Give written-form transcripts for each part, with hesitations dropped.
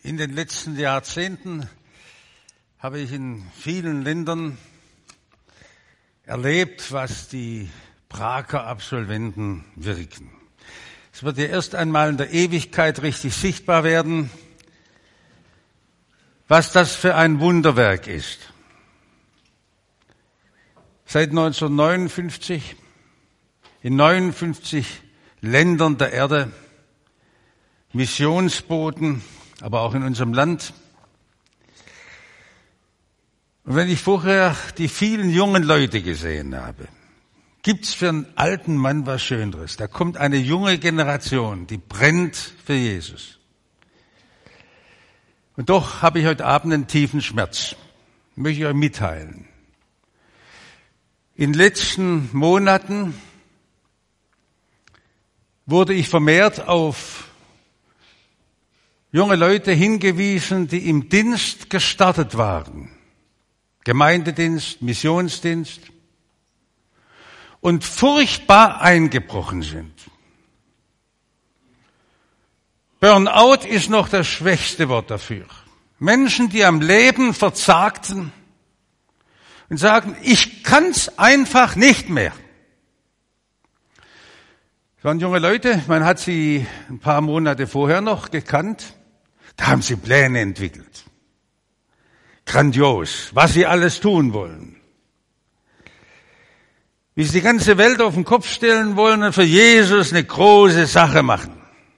In den letzten Jahrzehnten habe ich in vielen Ländern erlebt, was die Prager Absolventen wirken. Es wird ja erst einmal in der Ewigkeit richtig sichtbar werden, was das für ein Wunderwerk ist. Seit 1959 in 59 Ländern der Erde Missionsboten, aber auch in unserem Land. Und wenn ich vorher die vielen jungen Leute gesehen habe, gibt's für einen alten Mann was Schöneres. Da kommt eine junge Generation, die brennt für Jesus. Und doch habe ich heute Abend einen tiefen Schmerz. Möchte ich euch mitteilen. In den letzten Monaten wurde ich vermehrt auf junge Leute hingewiesen, die im Dienst gestartet waren. Gemeindedienst, Missionsdienst. Und furchtbar eingebrochen sind. Burnout ist noch das schwächste Wort dafür. Menschen, die am Leben verzagten und sagen, ich kann's einfach nicht mehr. Das waren junge Leute, man hat sie ein paar Monate vorher noch gekannt. Da haben sie Pläne entwickelt. Grandios, was sie alles tun wollen. Wie sie die ganze Welt auf den Kopf stellen wollen und für Jesus eine große Sache machen.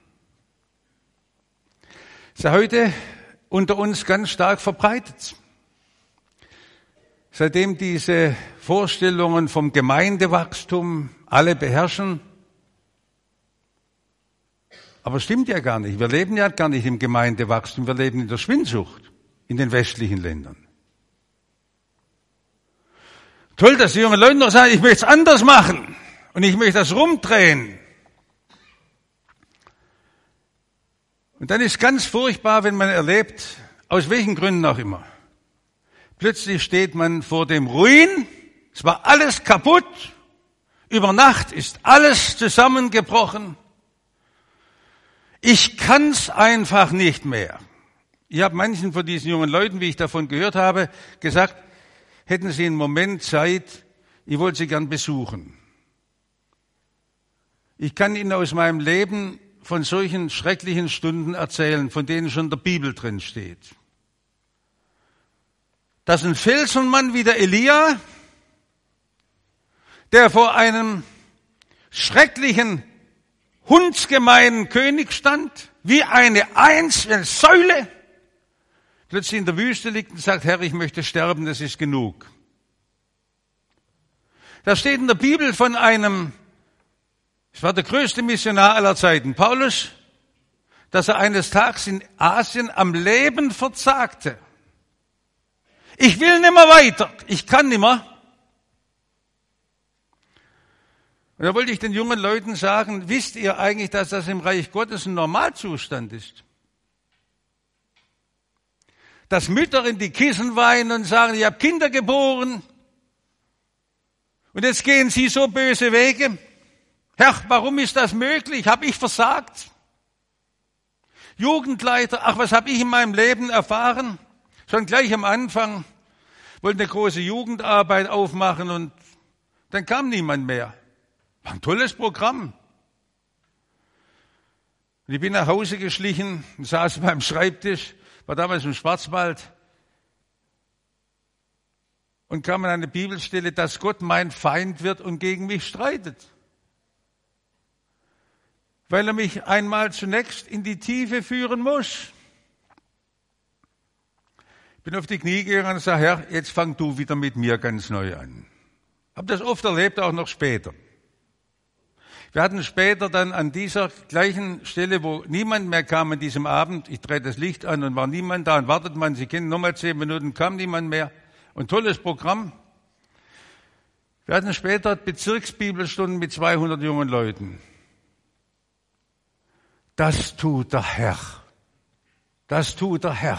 Ist ja heute unter uns ganz stark verbreitet. Seitdem diese Vorstellungen vom Gemeindewachstum alle beherrschen. Aber stimmt ja gar nicht. Wir leben ja gar nicht im Gemeindewachstum, wir leben in der Schwindsucht in den westlichen Ländern. Toll, dass die jungen Leute noch sagen, ich möchte es anders machen und ich möchte das rumdrehen. Und dann ist ganz furchtbar, wenn man erlebt, aus welchen Gründen auch immer. Plötzlich steht man vor dem Ruin, es war alles kaputt, über Nacht ist alles zusammengebrochen. Ich kann's einfach nicht mehr. Ich habe manchen von diesen jungen Leuten, wie ich davon gehört habe, gesagt, hätten Sie einen Moment Zeit, ich wollte Sie gern besuchen. Ich kann Ihnen aus meinem Leben von solchen schrecklichen Stunden erzählen, von denen schon in der Bibel drin steht. Dass ein Felsenmann wie der Elia, der vor einem schrecklichen, hundsgemeinen König stand, wie eine Säule, plötzlich in der Wüste liegt und sagt, Herr, ich möchte sterben, das ist genug. Da steht in der Bibel von einem, es war der größte Missionar aller Zeiten, Paulus, dass er eines Tages in Asien am Leben verzagte. Ich will nimmer weiter, ich kann nimmer. Und da wollte ich den jungen Leuten sagen, wisst ihr eigentlich, dass das im Reich Gottes ein Normalzustand ist? Dass Mütter in die Kissen weinen und sagen, ich habe Kinder geboren und jetzt gehen sie so böse Wege. Herr, warum ist das möglich? Habe ich versagt? Jugendleiter, ach, was habe ich in meinem Leben erfahren? Schon gleich am Anfang wollten eine große Jugendarbeit aufmachen und dann kam niemand mehr. War ein tolles Programm. Und ich bin nach Hause geschlichen, saß beim Schreibtisch, war damals im Schwarzwald und kam an eine Bibelstelle, dass Gott mein Feind wird und gegen mich streitet. Weil er mich einmal zunächst in die Tiefe führen muss. Ich bin auf die Knie gegangen und sage, Herr, jetzt fang du wieder mit mir ganz neu an. Hab das oft erlebt, auch noch später. Wir hatten später dann an dieser gleichen Stelle, wo niemand mehr kam an diesem Abend, ich drehe das Licht an und war niemand da und wartet man, Sie kennen nochmal 10 Minuten, kam niemand mehr. Und tolles Programm. Wir hatten später Bezirksbibelstunden mit 200 jungen Leuten. Das tut der Herr. Das tut der Herr.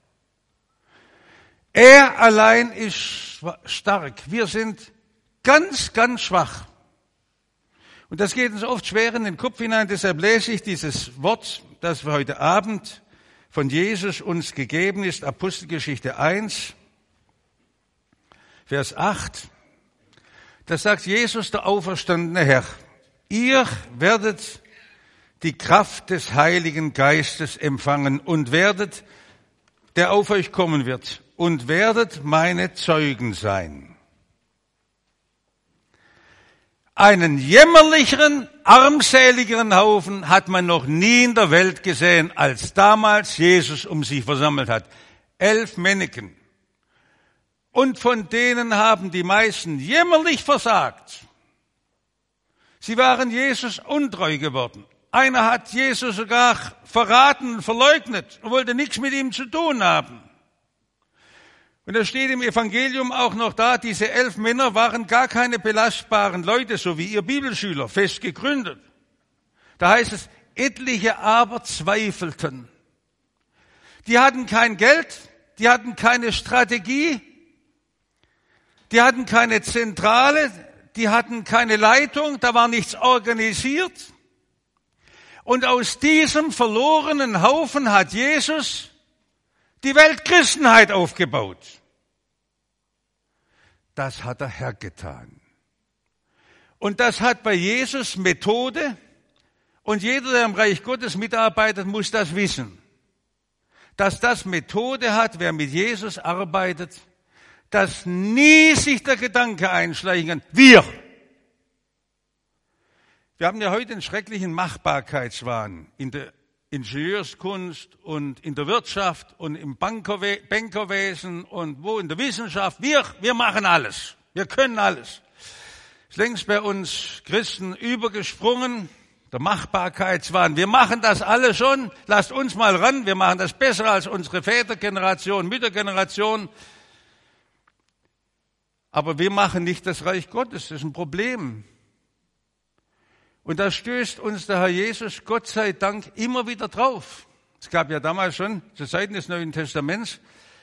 Er allein ist stark. Wir sind ganz, ganz schwach. Und das geht uns oft schwer in den Kopf hinein, deshalb lese ich dieses Wort, das wir heute Abend von Jesus uns gegeben ist, Apostelgeschichte 1, Vers 8. Da sagt Jesus, der auferstandene Herr, ihr werdet die Kraft des Heiligen Geistes empfangen und werdet, der auf euch kommen wird, und werdet meine Zeugen sein. Einen jämmerlicheren, armseligeren Haufen hat man noch nie in der Welt gesehen, als damals Jesus um sich versammelt hat. 11 Männchen. Und von denen haben die meisten jämmerlich versagt. Sie waren Jesus untreu geworden. Einer hat Jesus sogar verraten und verleugnet und wollte nichts mit ihm zu tun haben. Und da steht im Evangelium auch noch da, diese 11 Männer waren gar keine belastbaren Leute, so wie ihr Bibelschüler, fest gegründet. Da heißt es, etliche aber zweifelten. Die hatten kein Geld, die hatten keine Strategie, die hatten keine Zentrale, die hatten keine Leitung, da war nichts organisiert. Und aus diesem verlorenen Haufen hat Jesus die Weltchristenheit aufgebaut. Das hat der Herr getan. Und das hat bei Jesus Methode. Und jeder, der im Reich Gottes mitarbeitet, muss das wissen. Dass das Methode hat, wer mit Jesus arbeitet, dass nie sich der Gedanke einschleichen kann, wir haben ja heute einen schrecklichen Machbarkeitswahn in der Ingenieurskunst und in der Wirtschaft und im Bankerwesen und wo in der Wissenschaft. Wir machen alles. Wir können alles. Ist längst bei uns Christen übergesprungen, der Machbarkeitswahn. Wir machen das alle schon. Lasst uns mal ran. Wir machen das besser als unsere Vätergeneration, Müttergeneration. Aber wir machen nicht das Reich Gottes. Das ist ein Problem. Und da stößt uns der Herr Jesus, Gott sei Dank, immer wieder drauf. Es gab ja damals schon, zu Zeiten des Neuen Testaments,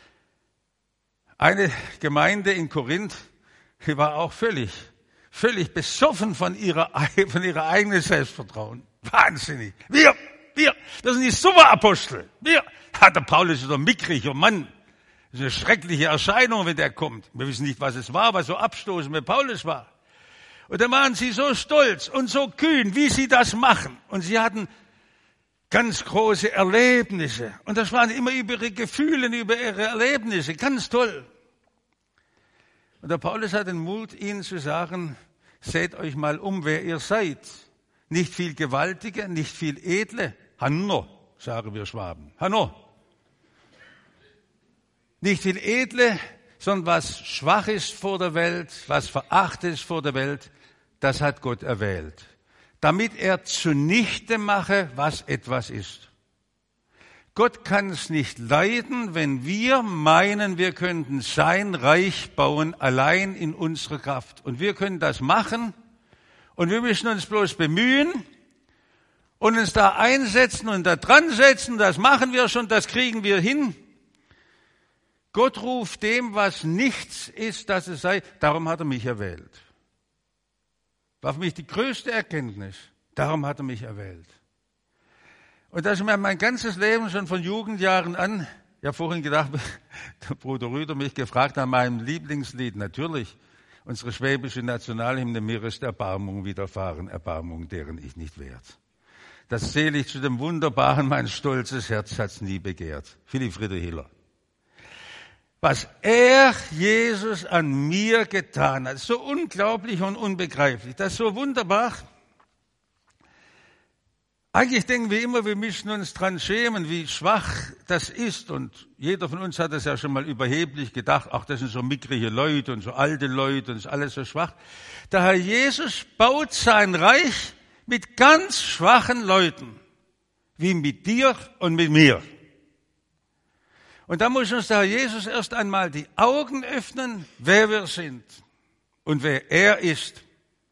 eine Gemeinde in Korinth, die war auch völlig besoffen von ihrer eigenen Selbstvertrauen. Wahnsinnig. Wir, das sind die Superapostel. Der Paulus ist ein mickriger Mann. Das ist eine schreckliche Erscheinung, wenn der kommt. Wir wissen nicht, was es war, was so abstoßend mit Paulus war. Und dann waren sie so stolz und so kühn, wie sie das machen. Und sie hatten ganz große Erlebnisse. Und das waren immer über ihre Gefühle, über ihre Erlebnisse. Ganz toll. Und der Paulus hat den Mut, ihnen zu sagen, seht euch mal um, wer ihr seid. Nicht viel Gewaltige, nicht viel Edle. Hanno, sagen wir Schwaben. Hanno. Nicht viel Edle, sondern was schwach ist vor der Welt, was verachtet ist vor der Welt, das hat Gott erwählt, damit er zunichte mache, was etwas ist. Gott kann es nicht leiden, wenn wir meinen, wir könnten sein Reich bauen, allein in unserer Kraft. Und wir können das machen und wir müssen uns bloß bemühen und uns da einsetzen und da dran setzen, das machen wir schon, das kriegen wir hin. Gott ruft dem, was nichts ist, dass es sei. Darum hat er mich erwählt. War für mich die größte Erkenntnis. Darum hat er mich erwählt. Und das ist mir mein ganzes Leben schon von Jugendjahren an, ich habe vorhin gedacht, der Bruder Rüder mich gefragt nach meinem Lieblingslied. Natürlich, unsere schwäbische Nationalhymne, mir ist Erbarmung widerfahren, Erbarmung, deren ich nicht wert. Das zähle ich zu dem Wunderbaren, mein stolzes Herz hat's nie begehrt. Philipp Friedrich Hiller. Was Jesus an mir getan hat, so unglaublich und unbegreiflich, das ist so wunderbar. Eigentlich denken wir immer, wir müssen uns dran schämen, wie schwach das ist. Und jeder von uns hat das ja schon mal überheblich gedacht, ach, das sind so mickrige Leute und so alte Leute und ist alles so schwach. Der Herr Jesus baut sein Reich mit ganz schwachen Leuten, wie mit dir und mit mir. Und da muss uns der Herr Jesus erst einmal die Augen öffnen, wer wir sind und wer er ist.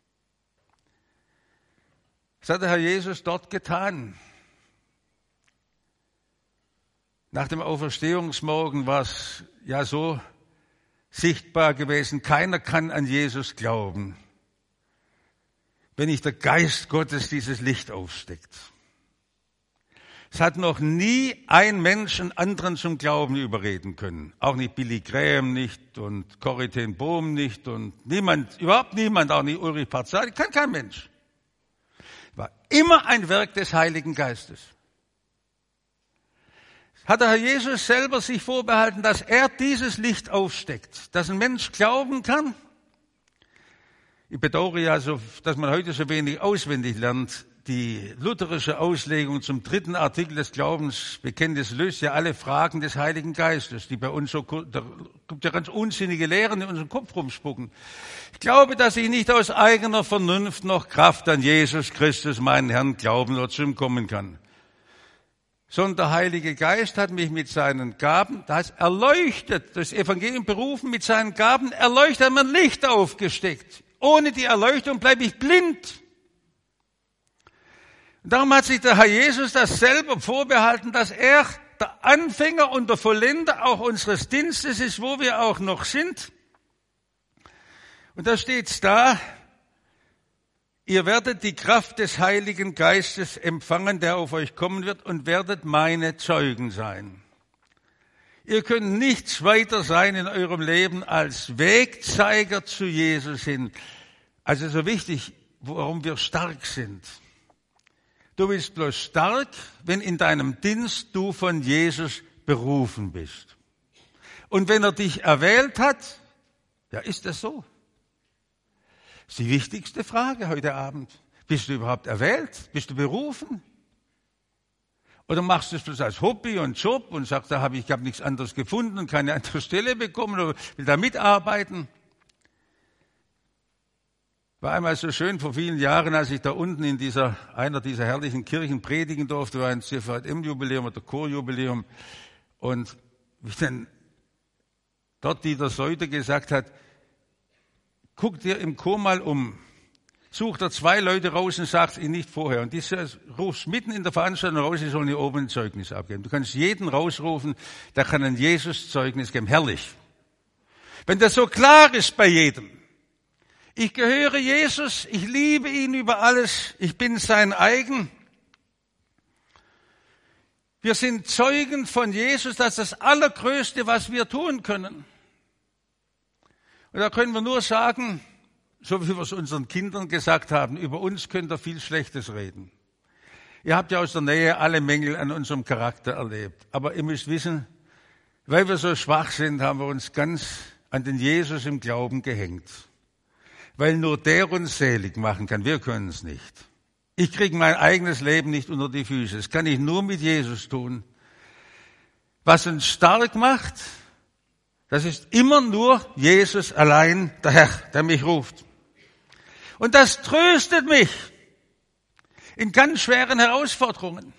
Das hat der Herr Jesus dort getan. Nach dem Auferstehungsmorgen war es ja so sichtbar gewesen, keiner kann an Jesus glauben, wenn nicht der Geist Gottes dieses Licht aufsteckt. Es hat noch nie ein Mensch einen anderen zum Glauben überreden können. Auch nicht Billy Graham nicht und Corrie ten Boom nicht und niemand, überhaupt niemand, auch nicht Ulrich Parzani, kein Mensch. War immer ein Werk des Heiligen Geistes. Hat der Herr Jesus selber sich vorbehalten, dass er dieses Licht aufsteckt, dass ein Mensch glauben kann? Ich bedauere ja so, dass man heute so wenig auswendig lernt. Die lutherische Auslegung zum 3. Artikel des Glaubensbekenntnisses löst ja alle Fragen des Heiligen Geistes, die bei uns so, da gibt ja ganz unsinnige Lehren in unserem Kopf rumspucken. Ich glaube, dass ich nicht aus eigener Vernunft noch Kraft an Jesus Christus, meinen Herrn, glauben oder zu ihm kommen kann. Sondern der Heilige Geist hat mich mit seinen Gaben, das erleuchtet, das Evangelium berufen, mit seinen Gaben erleuchtet, hat mir ein Licht aufgesteckt. Ohne die Erleuchtung bleibe ich blind. Und darum hat sich der Herr Jesus das selber vorbehalten, dass er der Anfänger und der Vollender auch unseres Dienstes ist, wo wir auch noch sind. Und da steht's da, ihr werdet die Kraft des Heiligen Geistes empfangen, der auf euch kommen wird, und werdet meine Zeugen sein. Ihr könnt nichts weiter sein in eurem Leben als Wegzeiger zu Jesus hin. Also so wichtig, warum wir stark sind. Du bist bloß stark, wenn in deinem Dienst du von Jesus berufen bist. Und wenn er dich erwählt hat, ja, ist das so? Das ist die wichtigste Frage heute Abend. Bist du überhaupt erwählt? Bist du berufen? Oder machst du es bloß als Hobby und Job und sagst, ich habe nichts anderes gefunden und keine andere Stelle bekommen oder will da mitarbeiten? War einmal so schön vor vielen Jahren, als ich da unten in einer dieser herrlichen Kirchen predigen durfte, war ein CVM-Jubiläum oder Chorjubiläum. Und wie dann dort Dieter Säuter gesagt hat, guck dir im Chor mal um. Sucht er 2 Leute raus und sagt ihnen nicht vorher. Und diese rufst mitten in der Veranstaltung raus, sie sollen hier oben ein Zeugnis abgeben. Du kannst jeden rausrufen, der kann ein Jesus-Zeugnis geben. Herrlich. Wenn das so klar ist bei jedem. Ich gehöre Jesus, ich liebe ihn über alles, ich bin sein eigen. Wir sind Zeugen von Jesus, das ist das Allergrößte, was wir tun können. Und da können wir nur sagen, so wie wir es unseren Kindern gesagt haben, über uns könnt ihr viel Schlechtes reden. Ihr habt ja aus der Nähe alle Mängel an unserem Charakter erlebt. Aber ihr müsst wissen, weil wir so schwach sind, haben wir uns ganz an den Jesus im Glauben gehängt. Weil nur der uns selig machen kann. Wir können es nicht. Ich kriege mein eigenes Leben nicht unter die Füße. Das kann ich nur mit Jesus tun. Was uns stark macht, das ist immer nur Jesus allein, der Herr, der mich ruft. Und das tröstet mich in ganz schweren Herausforderungen.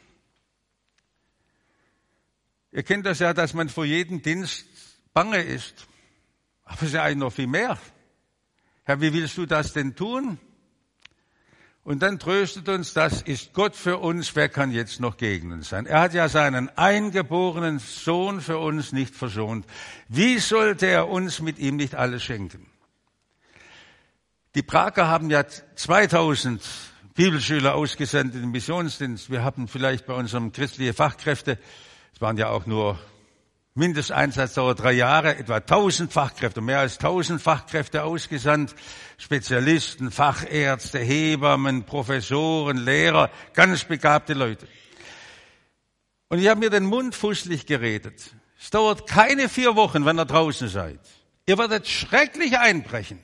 Ihr kennt das ja, dass man vor jedem Dienst bange ist. Aber es ist ja eigentlich noch viel mehr. Herr, wie willst du das denn tun? Und dann tröstet uns, das ist Gott für uns, wer kann jetzt noch gegen uns sein? Er hat ja seinen eingeborenen Sohn für uns nicht verschont. Wie sollte er uns mit ihm nicht alles schenken? Die Prager haben ja 2000 Bibelschüler ausgesandt in den Missionsdienst. Wir hatten vielleicht bei unserem christlichen Fachkräfte, es waren ja auch nur Mindesteinsatzdauer 3 Jahre, etwa 1000 Fachkräfte, mehr als 1000 Fachkräfte ausgesandt, Spezialisten, Fachärzte, Hebammen, Professoren, Lehrer, ganz begabte Leute. Und ich habe mir den Mund fußlich geredet. Es dauert keine 4 Wochen, wenn ihr draußen seid. Ihr werdet schrecklich einbrechen.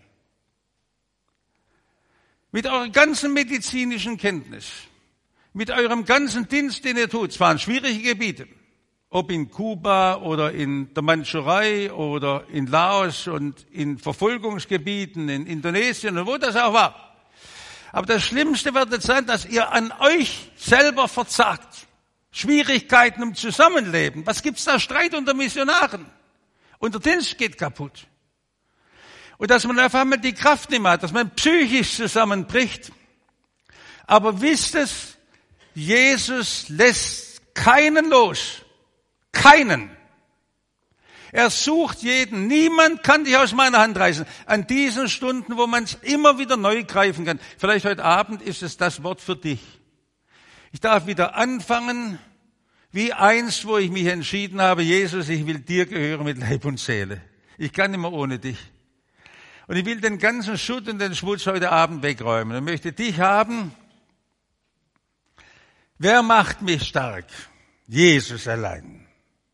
Mit eurer ganzen medizinischen Kenntnis, mit eurem ganzen Dienst, den ihr tut. Es waren schwierige Gebiete. Ob in Kuba oder in der Mandschurei oder in Laos und in Verfolgungsgebieten in Indonesien und wo das auch war. Aber das Schlimmste wird jetzt sein, dass ihr an euch selber verzagt. Schwierigkeiten im Zusammenleben. Was gibt's da? Streit unter Missionaren. Und der Dienst geht kaputt. Und dass man auf einmal die Kraft nicht mehr hat, dass man psychisch zusammenbricht. Aber wisst es, Jesus lässt keinen los. Keinen. Er sucht jeden. Niemand kann dich aus meiner Hand reißen. An diesen Stunden, wo man es immer wieder neu greifen kann. Vielleicht heute Abend ist es das Wort für dich. Ich darf wieder anfangen, wie einst, wo ich mich entschieden habe, Jesus, ich will dir gehören mit Leib und Seele. Ich kann nicht mehr ohne dich. Und ich will den ganzen Schutt und den Schmutz heute Abend wegräumen und möchte dich haben. Wer macht mich stark? Jesus allein.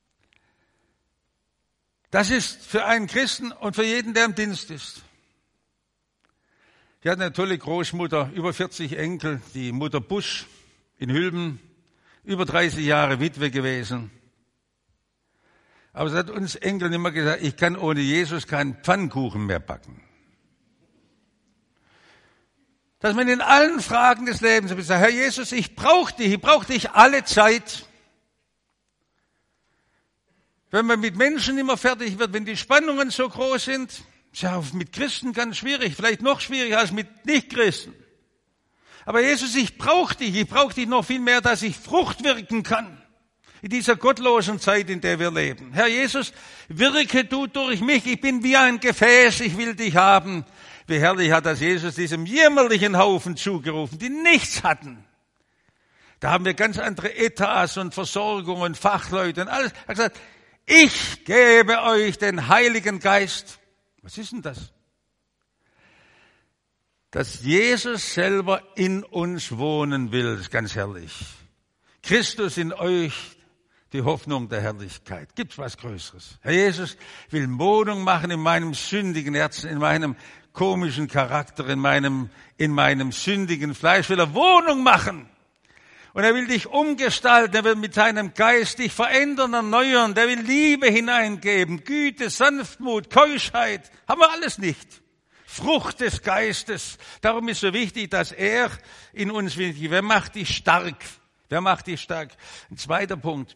Das ist für einen Christen und für jeden, der im Dienst ist. Ich hatte eine tolle Großmutter, über 40 Enkel, die Mutter Busch in Hülben, über 30 Jahre Witwe gewesen. Aber sie hat uns Enkeln immer gesagt, ich kann ohne Jesus keinen Pfannkuchen mehr backen. Dass man in allen Fragen des Lebens sagt, Herr Jesus, ich brauche dich alle Zeit. Wenn man mit Menschen immer fertig wird, wenn die Spannungen so groß sind, ist ja auch mit Christen ganz schwierig, vielleicht noch schwieriger als mit Nichtchristen. Aber Jesus, ich brauche dich noch viel mehr, dass ich Frucht wirken kann. In dieser gottlosen Zeit, in der wir leben. Herr Jesus, wirke du durch mich, ich bin wie ein Gefäß, ich will dich haben. Wie herrlich hat das Jesus diesem jämmerlichen Haufen zugerufen, die nichts hatten. Da haben wir ganz andere Etats und Versorgung und Fachleute und alles. Er hat gesagt, ich gebe euch den Heiligen Geist. Was ist denn das? Dass Jesus selber in uns wohnen will, ist ganz herrlich. Christus in euch, die Hoffnung der Herrlichkeit. Gibt's was Größeres? Herr Jesus will Wohnung machen in meinem sündigen Herzen, in meinem komischen Charakter, in meinem sündigen Fleisch. Will er Wohnung machen. Und er will dich umgestalten, er will mit seinem Geist dich verändern, erneuern. Der will Liebe hineingeben, Güte, Sanftmut, Keuschheit. Haben wir alles nicht. Frucht des Geistes. Darum ist so wichtig, dass er in uns will. Wer macht dich stark? Wer macht dich stark? Ein zweiter Punkt.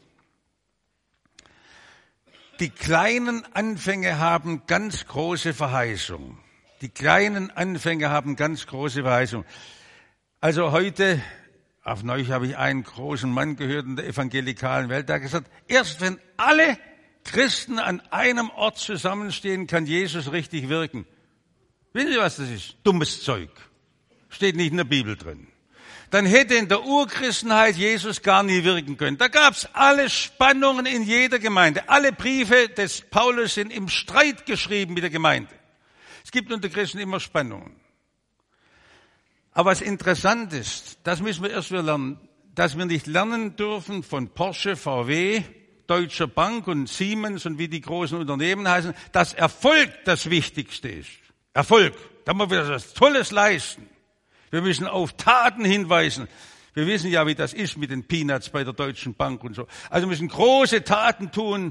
Die kleinen Anfänge haben ganz große Verheißung. Die kleinen Anfänge haben ganz große Verheißung. Also heute, auf neulich habe ich einen großen Mann gehört in der evangelikalen Welt, der hat gesagt, erst wenn alle Christen an einem Ort zusammenstehen, kann Jesus richtig wirken. Wissen Sie, was das ist? Dummes Zeug. Steht nicht in der Bibel drin. Dann hätte in der Urchristenheit Jesus gar nie wirken können. Da gab's alle Spannungen in jeder Gemeinde. Alle Briefe des Paulus sind im Streit geschrieben mit der Gemeinde. Es gibt unter Christen immer Spannungen. Aber was interessant ist, das müssen wir erst wieder lernen, dass wir nicht lernen dürfen von Porsche, VW, Deutscher Bank und Siemens und wie die großen Unternehmen heißen, dass Erfolg das Wichtigste ist. Erfolg. Da müssen wir was Tolles leisten. Wir müssen auf Taten hinweisen. Wir wissen ja, wie das ist mit den Peanuts bei der Deutschen Bank und so. Also wir müssen große Taten tun.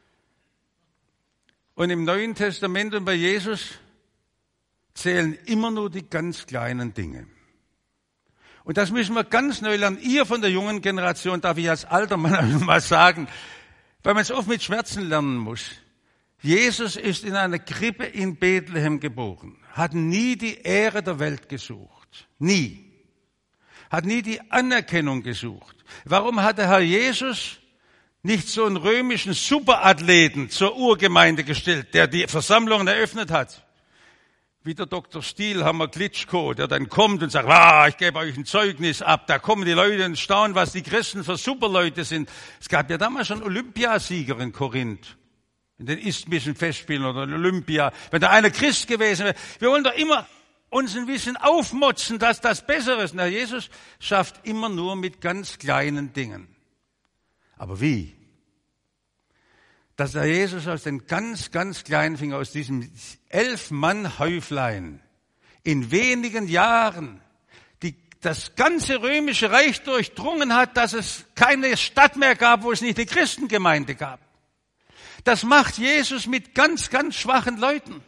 Und im Neuen Testament und bei Jesus zählen immer nur die ganz kleinen Dinge. Und das müssen wir ganz neu lernen. Ihr von der jungen Generation, darf ich als alter Mann mal sagen, weil man es oft mit Schmerzen lernen muss. Jesus ist in einer Krippe in Bethlehem geboren, hat nie die Ehre der Welt gesucht. Nie. Hat nie die Anerkennung gesucht. Warum hat der Herr Jesus nicht so einen römischen Superathleten zur Urgemeinde gestellt, der die Versammlungen eröffnet hat? Wie der Dr. Stielhammer Klitschko, der dann kommt und sagt, ich gebe euch ein Zeugnis ab. Da kommen die Leute und staunen, was die Christen für Superleute sind. Es gab ja damals schon Olympiasieger in Korinth. In den isthmischen Festspielen oder in Olympia. Wenn da einer Christ gewesen wäre. Wir wollen doch immer uns ein bisschen aufmotzen, dass das besser ist. Na, Jesus schafft immer nur mit ganz kleinen Dingen. Aber wie? Dass der Jesus aus den ganz, ganz kleinen Fingern, aus diesem 11-Mann-Häuflein in wenigen Jahren das ganze römische Reich durchdrungen hat, dass es keine Stadt mehr gab, wo es nicht eine Christengemeinde gab. Das macht Jesus mit ganz, ganz schwachen Leuten.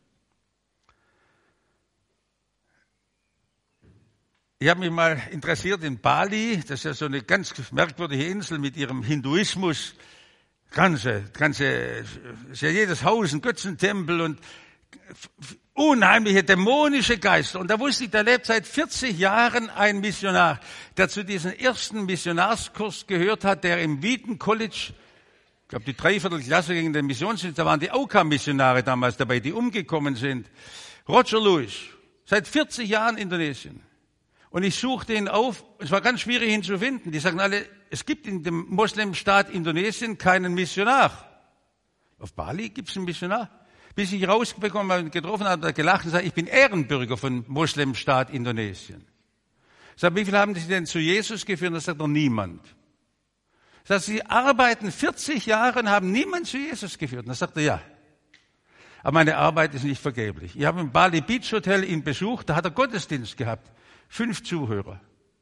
Ich habe mich mal interessiert in Bali, das ist ja so eine ganz merkwürdige Insel mit ihrem Hinduismus. Ist ja jedes Haus ein Götzentempel und unheimliche dämonische Geister. Und da wusste ich, da lebt seit 40 Jahren ein Missionar, der zu diesem ersten Missionarskurs gehört hat, der im Wheaton College, ich glaube die 3/4 Klasse gegen den Missionsdienst, da waren die Auka-Missionare damals dabei, die umgekommen sind. Roger Lewis, seit 40 Jahren Indonesien. Und ich suchte ihn auf, es war ganz schwierig ihn zu finden. Die sagen alle, Es gibt in dem Moslemstaat Indonesien keinen Missionar. Auf Bali gibt es einen Missionar. Bis ich rausbekommen habe, getroffen habe, hat er gelacht und gesagt, ich bin Ehrenbürger von Moslemstaat Indonesien. Ich sage, wie viele haben Sie denn zu Jesus geführt? Und da sagt er, niemand. Ich sage, Sie arbeiten 40 Jahre und haben niemand zu Jesus geführt. Und da sagt er, ja. Aber meine Arbeit ist nicht vergeblich. Ich habe im Bali Beach Hotel ihn besucht, da hat er Gottesdienst gehabt. 5 Zuhörer.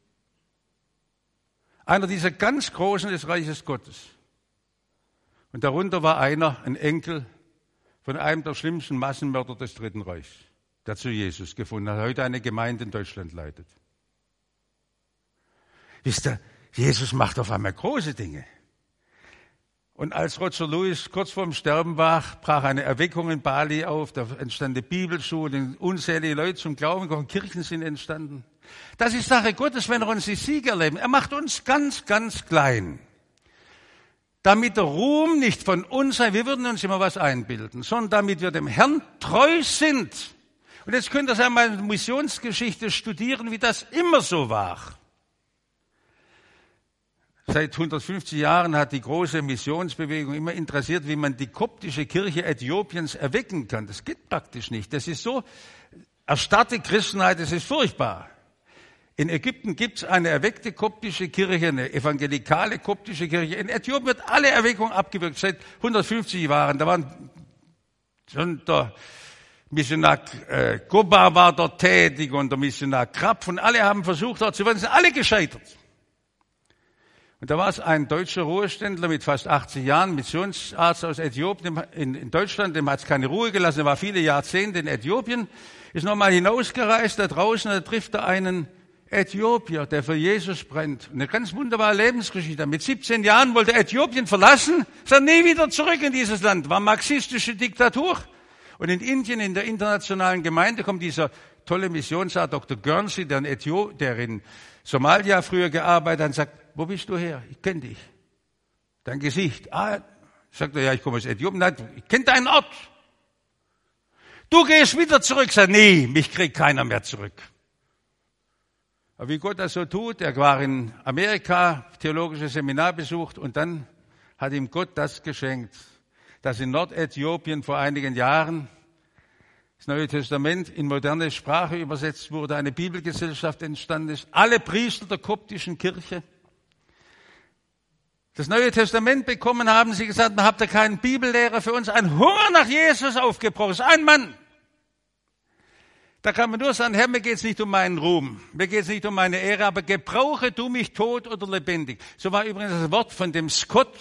Einer dieser ganz Großen des Reiches Gottes. Und darunter war einer, ein Enkel von einem der schlimmsten Massenmörder des Dritten Reichs, der zu Jesus gefunden hat, heute eine Gemeinde in Deutschland leitet. Wisst ihr, Jesus macht auf einmal große Dinge. Und als Roger Lewis kurz vorm Sterben war, brach eine Erweckung in Bali auf, da entstand eine Bibelschule, unzählige Leute zum Glauben gekommen, Kirchen sind entstanden. Das ist Sache Gottes, wenn er uns die Siege erleben. Er macht uns ganz, ganz klein. Damit der Ruhm nicht von uns sei, wir würden uns immer was einbilden, sondern damit wir dem Herrn treu sind. Und jetzt könnt ihr einmal in der Missionsgeschichte studieren, wie das immer so war. Seit 150 Jahren hat die große Missionsbewegung immer interessiert, wie man die koptische Kirche Äthiopiens erwecken kann. Das geht praktisch nicht. Das ist so erstarrte Christenheit, das ist furchtbar. In Ägypten gibt es eine erweckte koptische Kirche, eine evangelikale koptische Kirche. In Äthiopien wird alle Erweckung abgewirkt, seit 150 Jahren. Da waren schon der Missionar Goba war dort tätig und der Missionar Krapf und alle haben versucht, dort zu werden, sind alle gescheitert. Und da war es ein deutscher Ruheständler mit fast 80 Jahren, Missionsarzt aus Äthiopien in Deutschland, dem hat es keine Ruhe gelassen, er war viele Jahrzehnte in Äthiopien, ist nochmal hinausgereist da draußen, da trifft er einen Äthiopier, der für Jesus brennt. Eine ganz wunderbare Lebensgeschichte. Mit 17 Jahren wollte er Äthiopien verlassen, ist nie wieder zurück in dieses Land, war marxistische Diktatur. Und in Indien, in der internationalen Gemeinde, kommt dieser tolle Missionsarzt Dr. Guernsey, der in Somalia früher gearbeitet hat, und sagt, wo bist du her? Ich kenne dich. Dein Gesicht. Sagt er, ja, ich komme aus Äthiopien. Nein, ich kenne deinen Ort. Du gehst wieder zurück. Sagt, nee, mich kriegt keiner mehr zurück. Aber wie Gott das so tut, er war in Amerika, theologisches Seminar besucht und dann hat ihm Gott das geschenkt, dass in Nordäthiopien vor einigen Jahren das Neue Testament in moderne Sprache übersetzt wurde, eine Bibelgesellschaft entstanden ist, alle Priester der koptischen Kirche das Neue Testament bekommen haben, sie gesagt, habt ihr keinen Bibellehrer für uns, ein Hunger nach Jesus aufgebrochen, ist ein Mann. Da kann man nur sagen, Herr, mir geht's nicht um meinen Ruhm, mir geht's nicht um meine Ehre, aber gebrauche du mich tot oder lebendig. So war übrigens das Wort von dem Scott.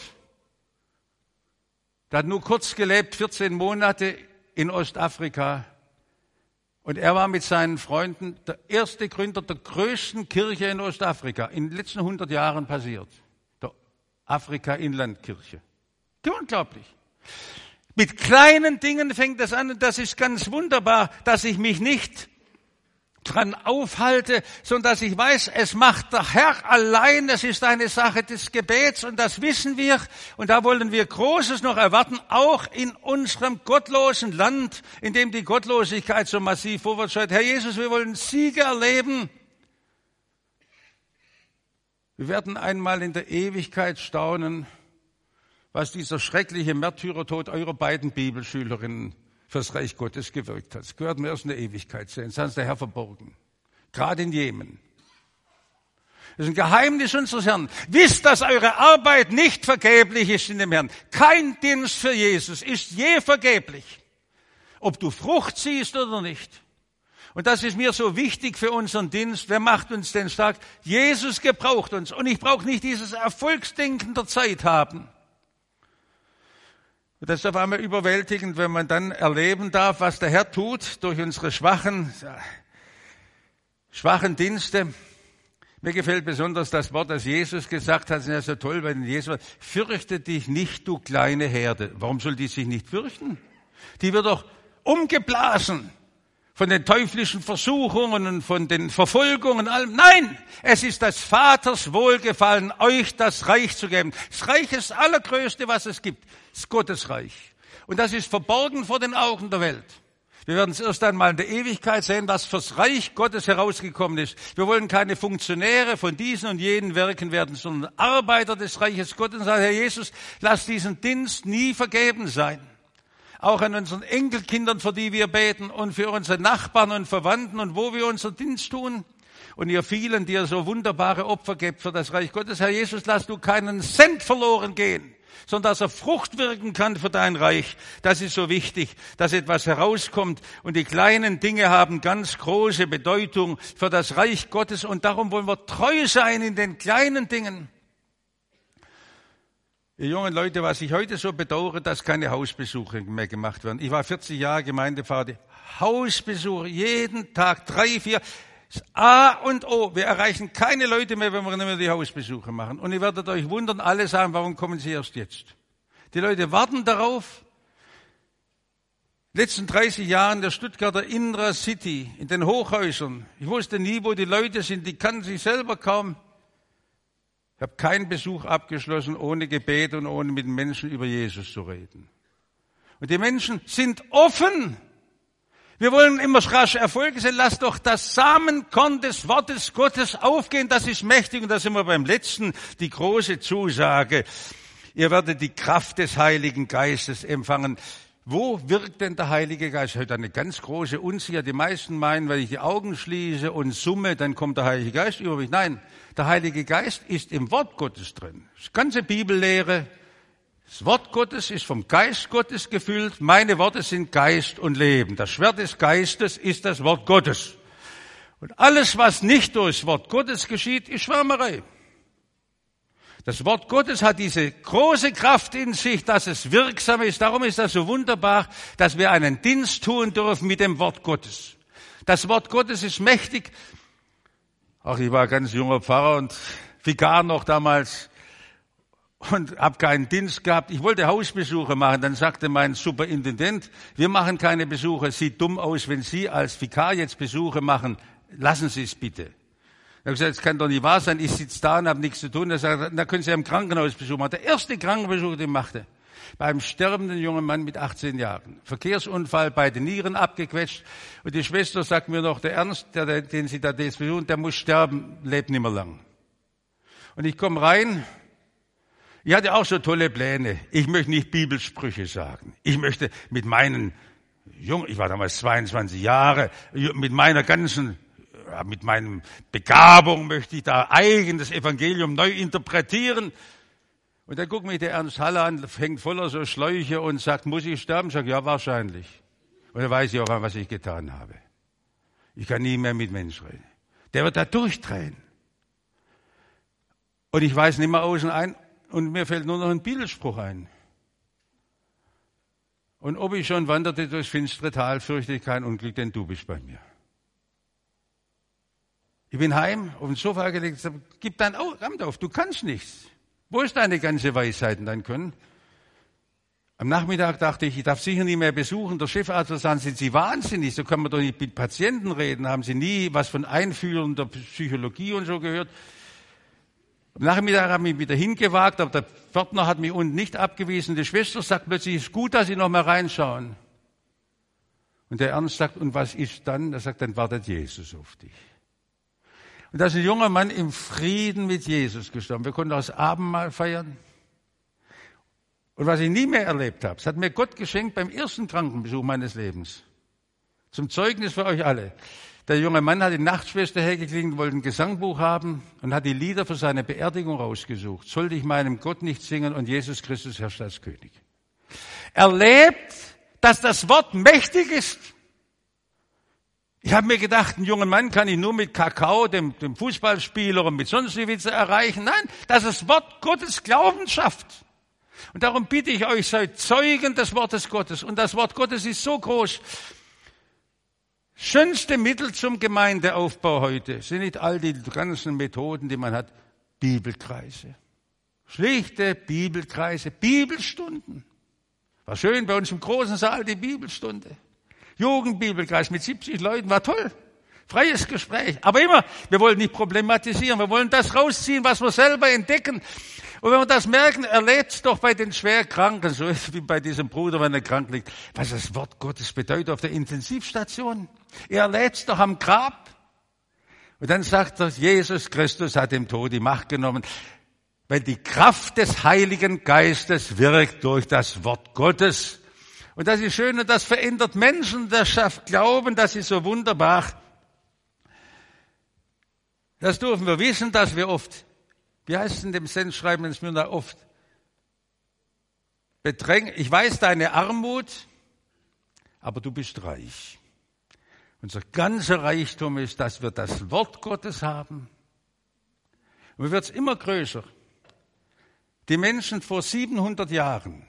Der hat nur kurz gelebt, 14 Monate in Ostafrika. Und er war mit seinen Freunden der erste Gründer der größten Kirche in Ostafrika, in den letzten 100 Jahren passiert. Der Afrika-Inlandkirche. Unglaublich. Mit kleinen Dingen fängt das an und das ist ganz wunderbar, dass ich mich nicht dran aufhalte, sondern dass ich weiß, es macht der Herr allein, es ist eine Sache des Gebets und das wissen wir und da wollen wir Großes noch erwarten, auch in unserem gottlosen Land, in dem die Gottlosigkeit so massiv vorwärts schreitet. Herr Jesus, wir wollen Siege erleben. Wir werden einmal in der Ewigkeit staunen, was dieser schreckliche Märtyrertod eurer beiden Bibelschülerinnen fürs Reich Gottes gewirkt hat. Das gehört mir erst in der Ewigkeit sehen. Das hat der Herr verborgen. Gerade in Jemen. Das ist ein Geheimnis unseres Herrn. Wisst, dass eure Arbeit nicht vergeblich ist in dem Herrn. Kein Dienst für Jesus ist je vergeblich. Ob du Frucht siehst oder nicht. Und das ist mir so wichtig für unseren Dienst. Wer macht uns denn stark? Jesus gebraucht uns. Und ich brauche nicht dieses Erfolgsdenken der Zeit haben. Und das ist auf einmal überwältigend, wenn man dann erleben darf, was der Herr tut durch unsere schwachen Dienste. Mir gefällt besonders das Wort, das Jesus gesagt hat, das ist ja so toll, weil Jesus sagt, fürchte dich nicht, du kleine Herde. Warum soll die sich nicht fürchten? Die wird doch umgeblasen von den teuflischen Versuchungen und von den Verfolgungen und allem. Nein, es ist des Vaters Wohlgefallen, euch das Reich zu geben. Das Reich ist das Allergrößte, was es gibt. Das Gottesreich. Und das ist verborgen vor den Augen der Welt. Wir werden es erst einmal in der Ewigkeit sehen, was fürs Reich Gottes herausgekommen ist. Wir wollen keine Funktionäre von diesen und jenen Werken werden, sondern Arbeiter des Reiches Gottes. Und sagt, Herr Jesus, lass diesen Dienst nie vergeben sein. Auch an unseren Enkelkindern, für die wir beten und für unsere Nachbarn und Verwandten und wo wir unseren Dienst tun. Und ihr vielen, die ihr so wunderbare Opfer gebt für das Reich Gottes. Herr Jesus, lass du keinen Cent verloren gehen, sondern dass er Frucht wirken kann für dein Reich. Das ist so wichtig, dass etwas herauskommt. Und die kleinen Dinge haben ganz große Bedeutung für das Reich Gottes. Und darum wollen wir treu sein in den kleinen Dingen. Ihr jungen Leute, was ich heute so bedauere, dass keine Hausbesuche mehr gemacht werden. Ich war 40 Jahre Gemeindepfarrer. Hausbesuche, jeden Tag, 3, 4. Das A und O. Wir erreichen keine Leute mehr, wenn wir nicht mehr die Hausbesuche machen. Und ihr werdet euch wundern, alle sagen, warum kommen sie erst jetzt? Die Leute warten darauf. In den letzten 30 Jahren der Stuttgarter Inner City, in den Hochhäusern. Ich wusste nie, wo die Leute sind, die kannten sich selber kaum. Ich habe keinen Besuch abgeschlossen, ohne Gebet und ohne mit den Menschen über Jesus zu reden. Und die Menschen sind offen. Wir wollen immer rasch Erfolge sehen. Lass doch das Samenkorn des Wortes Gottes aufgehen. Das ist mächtig. Und da sind wir beim letzten, die große Zusage. Ihr werdet die Kraft des Heiligen Geistes empfangen. Wo wirkt denn der Heilige Geist? Heute eine ganz große Unsicherheit. Die meisten meinen, wenn ich die Augen schließe und summe, dann kommt der Heilige Geist über mich. Nein, der Heilige Geist ist im Wort Gottes drin. Das ganze Bibellehre. Das Wort Gottes ist vom Geist Gottes gefüllt. Meine Worte sind Geist und Leben. Das Schwert des Geistes ist das Wort Gottes. Und alles, was nicht durchs Wort Gottes geschieht, ist Schwärmerei. Das Wort Gottes hat diese große Kraft in sich, dass es wirksam ist. Darum ist das so wunderbar, dass wir einen Dienst tun dürfen mit dem Wort Gottes. Das Wort Gottes ist mächtig. Ach, ich war ganz junger Pfarrer und Vikar noch damals. Und habe keinen Dienst gehabt. Ich wollte Hausbesuche machen. Dann sagte mein Superintendent, wir machen keine Besuche. Sieht dumm aus, wenn Sie als Vikar jetzt Besuche machen. Lassen Sie es bitte. Ich habe gesagt, es kann doch nicht wahr sein. Ich sitze da und habe nichts zu tun. Er sagt, da können Sie im Krankenhaus Besuch machen. Der erste Krankenbesuch, den ich machte, beim sterbenden jungen Mann mit 18 Jahren. Verkehrsunfall, beide Nieren abgequetscht. Und die Schwester sagt mir noch, der Ernst, den Sie da besuchen, der muss sterben, lebt nicht mehr lang. Und ich komme rein. Ich hatte auch so tolle Pläne. Ich möchte nicht Bibelsprüche sagen. Ich möchte mit meinen ich war damals 22 Jahre, mit meiner Begabung möchte ich da eigenes Evangelium neu interpretieren. Und dann guckt mich der Ernst Haller an, hängt voller so Schläuche und sagt, muss ich sterben? Ich sage, ja, wahrscheinlich. Und dann weiß ich auch, was ich getan habe. Ich kann nie mehr mit Menschen reden. Der wird da durchdrehen. Und ich weiß nicht mehr außen ein. Und mir fällt nur noch ein Bibelspruch ein. Und ob ich schon wanderte durchs finstere Tal, fürchte ich kein Unglück, denn du bist bei mir. Ich bin heim, auf den Sofa gelegt, gib dein Amt auf, du kannst nichts. Wo ist deine ganze Weisheit in dein Können? Am Nachmittag dachte ich darf sicher nie mehr besuchen. Der Chefarzt sagt, sind Sie wahnsinnig, so kann man doch nicht mit Patienten reden. Haben Sie nie was von einführender Psychologie und so gehört? Am Nachmittag habe ich mich wieder hingewagt, aber der Pförtner hat mich unten nicht abgewiesen. Die Schwester sagt plötzlich, es ist gut, dass Sie noch mal reinschauen. Und der Ernst sagt, und was ist dann? Er sagt, dann wartet Jesus auf dich. Und da ist ein junger Mann im Frieden mit Jesus gestorben. Wir konnten das Abendmahl feiern. Und was ich nie mehr erlebt habe, das hat mir Gott geschenkt beim ersten Krankenbesuch meines Lebens. Zum Zeugnis für euch alle. Der junge Mann hat die Nachtschwester hergeklingelt, wollte ein Gesangbuch haben und hat die Lieder für seine Beerdigung rausgesucht. Sollte ich meinem Gott nicht singen und Jesus Christus herrscht als König. Erlebt, dass das Wort mächtig ist. Ich habe mir gedacht, einen jungen Mann kann ich nur mit Kakao, dem Fußballspieler und mit sonst wie Witze erreichen. Nein, dass das Wort Gottes Glauben schafft. Und darum bitte ich euch, seid Zeugen des Wortes Gottes. Und das Wort Gottes ist so groß. Schönste Mittel zum Gemeindeaufbau heute sind nicht all die ganzen Methoden, die man hat. Bibelkreise. Schlichte Bibelkreise, Bibelstunden. War schön bei uns im großen Saal die Bibelstunde. Jugendbibelkreis mit 70 Leuten, war toll. Freies Gespräch. Aber immer, wir wollen nicht problematisieren, wir wollen das rausziehen, was wir selber entdecken. Und wenn wir das merken, erlebt es doch bei den Schwerkranken, so wie bei diesem Bruder, wenn er krank liegt, was das Wort Gottes bedeutet auf der Intensivstation. Er erlebt es doch am Grab. Und dann sagt er, Jesus Christus hat dem Tod die Macht genommen, weil die Kraft des Heiligen Geistes wirkt durch das Wort Gottes. Und das ist schön und das verändert Menschen, das schafft Glauben, das ist so wunderbar. Das dürfen wir wissen, dass wir oft, wie heißt es in dem Sendschreiben in Smyrna, oft bedrängen. Ich weiß deine Armut, aber du bist reich. Unser ganzer Reichtum ist, dass wir das Wort Gottes haben. Und es wird immer größer. Die Menschen vor 700 Jahren,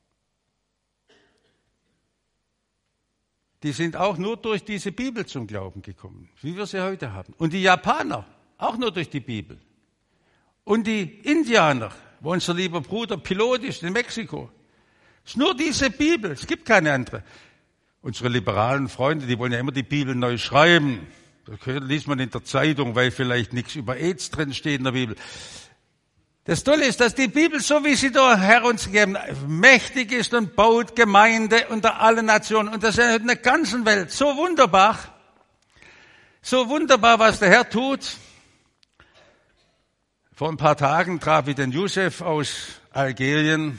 die sind auch nur durch diese Bibel zum Glauben gekommen, wie wir sie heute haben. Und die Japaner, auch nur durch die Bibel. Und die Indianer, wo unser lieber Bruder Pilot ist in Mexiko. Es ist nur diese Bibel, es gibt keine andere. Unsere liberalen Freunde, die wollen ja immer die Bibel neu schreiben. Das liest man in der Zeitung, weil vielleicht nichts über AIDS drin steht in der Bibel. Das Tolle ist, dass die Bibel, so wie sie der Herr uns gegeben hat, mächtig ist und baut Gemeinde unter allen Nationen. Und das ist in der ganzen Welt so wunderbar, was der Herr tut. Vor ein paar Tagen traf ich den Youssef aus Algerien.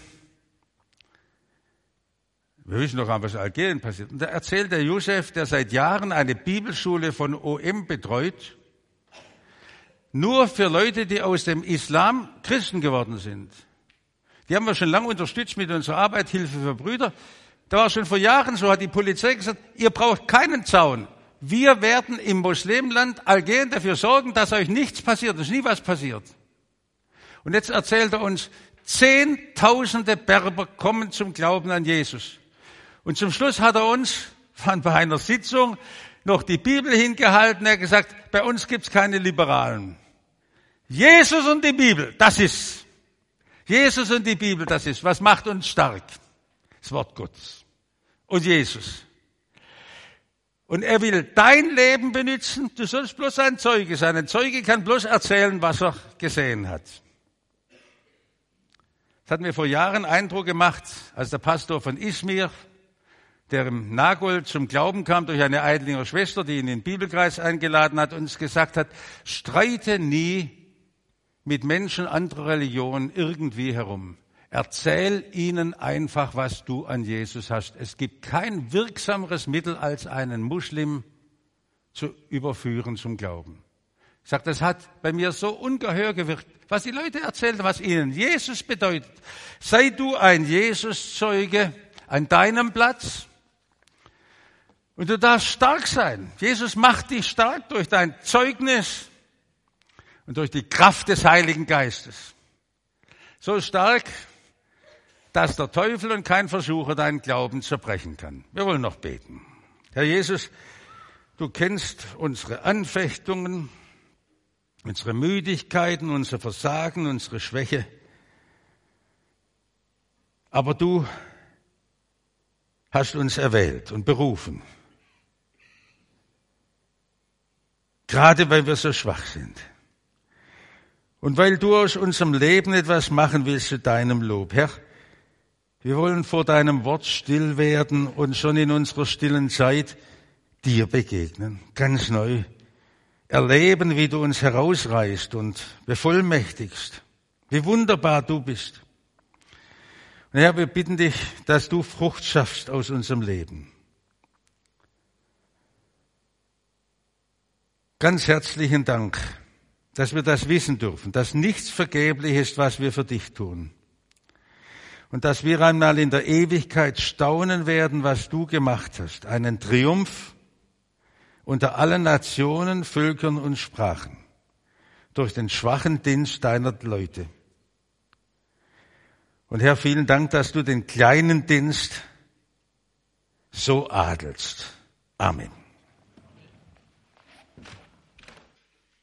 Wir wissen doch, was in Algerien passiert. Und da erzählt der Youssef, der seit Jahren eine Bibelschule von OM betreut, nur für Leute, die aus dem Islam Christen geworden sind. Die haben wir schon lange unterstützt mit unserer Arbeit, Hilfe für Brüder. Da war schon vor Jahren so, hat die Polizei gesagt, ihr braucht keinen Zaun. Wir werden im Muslimland Algerien dafür sorgen, dass euch nichts passiert, dass nie was passiert. Und jetzt erzählt er uns, Zehntausende Berber kommen zum Glauben an Jesus. Und zum Schluss hat er uns, bei einer Sitzung, noch die Bibel hingehalten. Er hat gesagt, bei uns gibt's keine Liberalen. Jesus und die Bibel, das ist. Jesus und die Bibel, das ist. Was macht uns stark? Das Wort Gottes. Und Jesus. Und er will dein Leben benutzen. Du sollst bloß ein Zeuge sein. Ein Zeuge kann bloß erzählen, was er gesehen hat. Das hat mir vor Jahren Eindruck gemacht, als der Pastor von Izmir, der im Nagold zum Glauben kam durch eine Eidlinger Schwester, die ihn in den Bibelkreis eingeladen hat, uns gesagt hat, streite nie mit Menschen anderer Religionen irgendwie herum. Erzähl ihnen einfach, was du an Jesus hast. Es gibt kein wirksameres Mittel, als einen Muslim zu überführen zum Glauben. Ich sage, das hat bei mir so ungeheuer gewirkt, was die Leute erzählen, was ihnen Jesus bedeutet. Sei du ein Jesus-Zeuge an deinem Platz. Und du darfst stark sein. Jesus macht dich stark durch dein Zeugnis und durch die Kraft des Heiligen Geistes. So stark, dass der Teufel und kein Versucher deinen Glauben zerbrechen kann. Wir wollen noch beten. Herr Jesus, du kennst unsere Anfechtungen, unsere Müdigkeiten, unser Versagen, unsere Schwäche. Aber du hast uns erwählt und berufen. Gerade weil wir so schwach sind. Und weil du aus unserem Leben etwas machen willst zu deinem Lob. Herr, wir wollen vor deinem Wort still werden und schon in unserer stillen Zeit dir begegnen. Ganz neu. Erleben, wie du uns herausreißt und bevollmächtigst. Wie wunderbar du bist. Und Herr, wir bitten dich, dass du Frucht schaffst aus unserem Leben. Ganz herzlichen Dank, dass wir das wissen dürfen, dass nichts vergeblich ist, was wir für dich tun. Und dass wir einmal in der Ewigkeit staunen werden, was du gemacht hast. Einen Triumph unter allen Nationen, Völkern und Sprachen. Durch den schwachen Dienst deiner Leute. Und Herr, vielen Dank, dass du den kleinen Dienst so adelst. Amen.